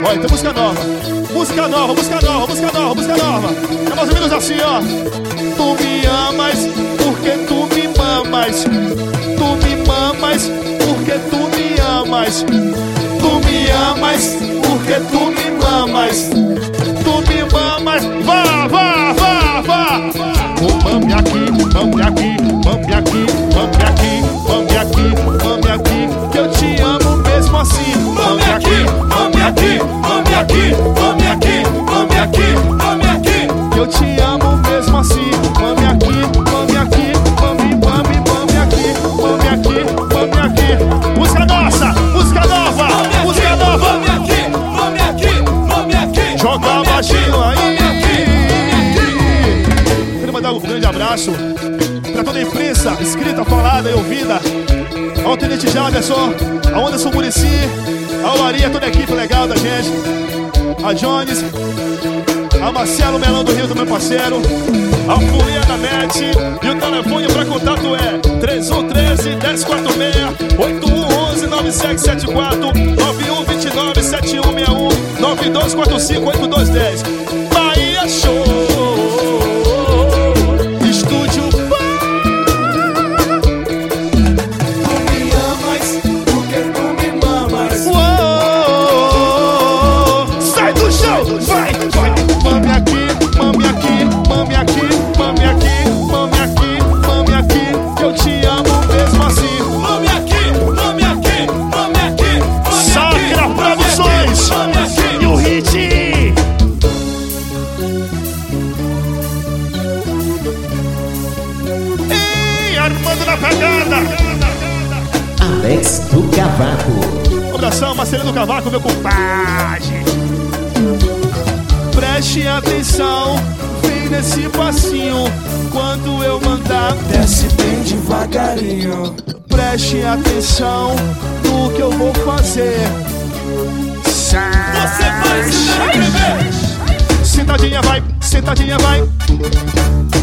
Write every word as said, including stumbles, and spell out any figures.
Olha, tem música nova. Música nova, música nova, música nova, música nova. É mais ou menos assim, ó. Tu me amas porque tu me mamas. Tu me mamas porque tu me amas. Tu me amas porque tu me mamas. Tu me mamas. Vá, vá, vá, vá. Mame aqui, mame aqui, mame aqui, mame aqui, mame aqui, mame aqui, que eu te amo mesmo assim. Mame aqui, mame aqui, mame aqui, mame aqui, mame aqui, mame aqui, que eu te amo mesmo assim. Mame aqui, mame aqui, mame, mame, mame aqui, mame aqui, mame aqui. Música nossa, música nova, música nova. Mame aqui, mame aqui, mame aqui. Joga a magia aí. Mandar um grande abraço pra toda a imprensa, escrita, falada e ouvida. Ao Tenente Jaderson, ao Anderson Muricy, ao Maria, toda a equipe legal da gente. A Jones, a Marcelo Melão do Rio, do meu parceiro. A Folia da Net. E o telefone pra contato é três um um três, dez quatro seis, oito um um um, nove sete sete quatro, nove um dois nove, sete um seis um, nove dois quatro cinco, oito dois um zero. Bahia Show. Armando na pegada. Alex do Cavaco. Abração, Marcelinho do Cavaco, meu compadre. Preste atenção, vem nesse passinho. Quando eu mandar, desce bem devagarinho. Preste atenção no que eu vou fazer. Você vai se inscrever. Sentadinha vai, sentadinha vai.